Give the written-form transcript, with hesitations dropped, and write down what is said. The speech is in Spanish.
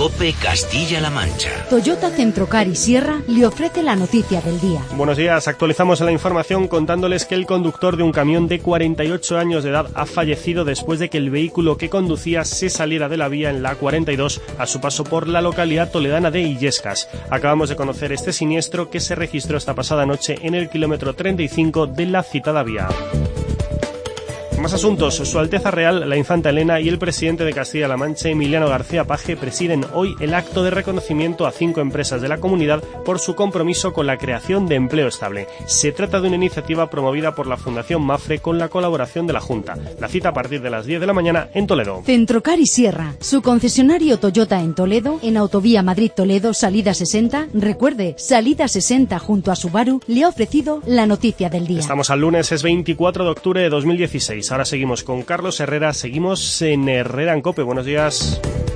COPE Castilla-La Mancha. Toyota Centrocar y Sierra le ofrece la noticia del día. Buenos días, actualizamos la información contándoles que el conductor de un camión de 48 años de edad ha fallecido después de que el vehículo que conducía se saliera de la vía en la A42 a su paso por la localidad toledana de Illescas. Acabamos de conocer este siniestro que se registró esta pasada noche en el kilómetro 35 de la citada vía. Más asuntos. Su Alteza Real, la Infanta Elena y el presidente de Castilla-La Mancha, Emiliano García Paje, presiden hoy el acto de reconocimiento a 5 empresas de la comunidad por su compromiso con la creación de empleo estable. Se trata de una iniciativa promovida por la Fundación Mafre con la colaboración de la Junta. La cita a partir de las 10 de la mañana en Toledo. Centrocar y Sierra, su concesionario Toyota en Toledo, en Autovía Madrid-Toledo, salida 60. Recuerde, salida 60 junto a Subaru, le ha ofrecido la noticia del día. Estamos al lunes, es 24 de octubre de 2016. Ahora seguimos con Carlos Herrera, seguimos en Herrera en COPE. Buenos días.